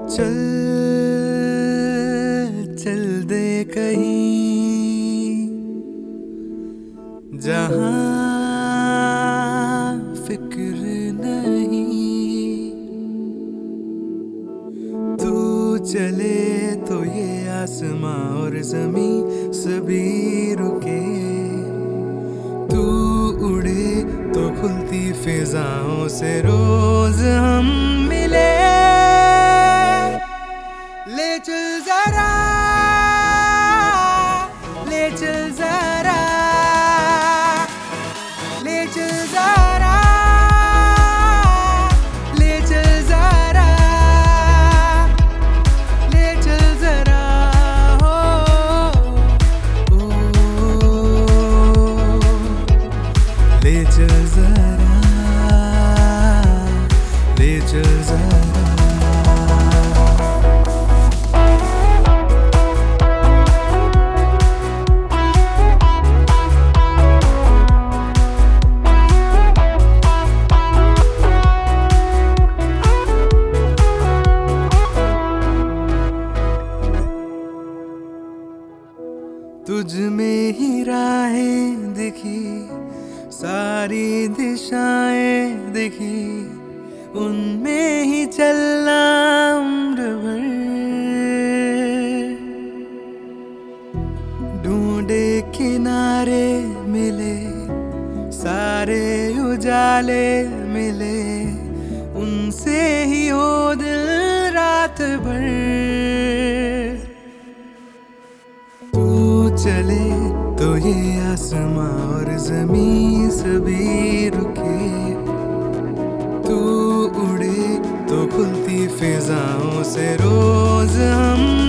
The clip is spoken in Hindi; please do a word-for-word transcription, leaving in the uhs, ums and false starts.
चल चल दे कहीं जहां फिक्र नहीं। तू चले तो ये आसमां और ज़मीं सभी रुके। तू उड़े तो खुलती फिजाओं से रोज हम मिले। ले चल जरा, ले चल जरा, ले चल जरा, ले चल जरा, ले चल जरा, हो ले चल जरा, ले चल जरा। तुझ में ही राहें दिखी, सारी दिशाएं दिखी, उनमें ही चलना उम्र भर। ढूंढे किनारे मिले, सारे उजाले मिले, उनसे ही हो दिल रात भर। चले तो ये आसमां और ज़मीं सभी रुके। तू उड़े तो खुलती फिजाओं से रोज हम